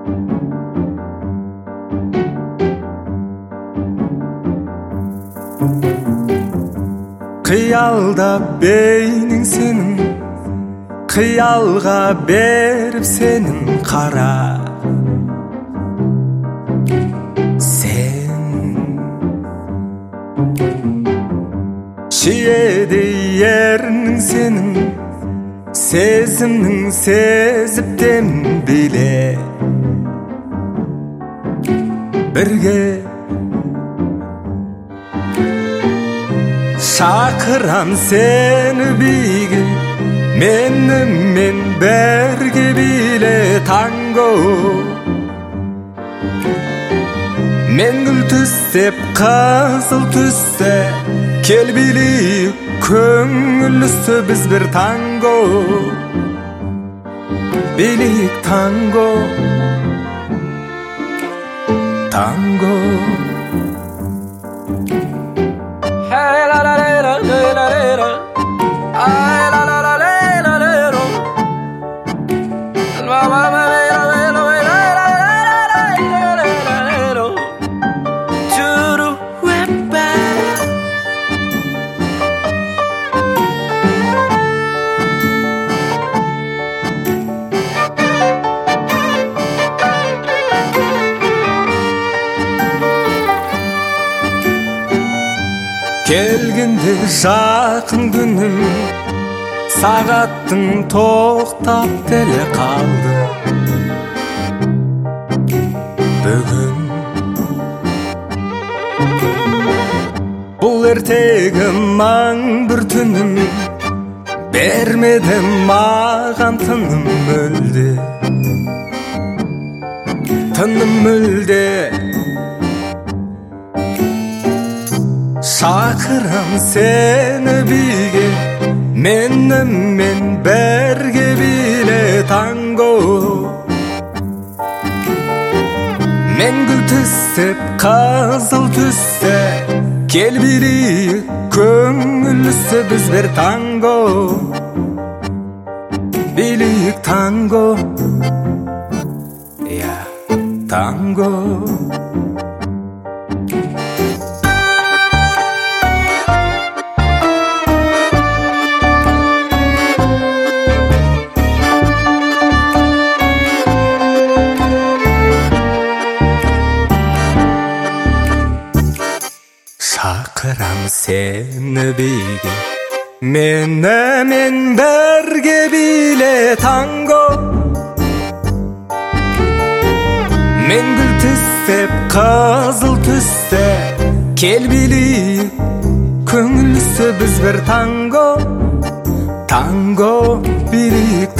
Кыялдап бейнең сенің, қиялға беріп сенің қара. Сен шиедей ерінің сенің, сезімнің сезіптен біле. Бірге шақырам сені биге, менімен бірге биле танго. Меңгіл түстеп қызыл түсте, кел билейік көңілісі біз бір танго. Билейік танго, танго. Hey la la la la la la la, ay la la la la la la la, la la la la la la la la, churu wepa. Келгенде жақын күнім, сағаттың тоқтап теле қалды. Бүгін бұл ертегі маң бір түнім, бермеді маған тыным мүлде. Тыным мүлде. Шақырам сені биге, менімен бірге биле танго. Меңгіл түстеп қызыл түсте, кел билейік көңілісі біз бір танго. Билейік танго, я танго. Шақырам сені биге, менімен бірге биле танго. Меңгіл түстеп қызыл түсте, кел билейік көңілісі біз бір танго. Танго, билейік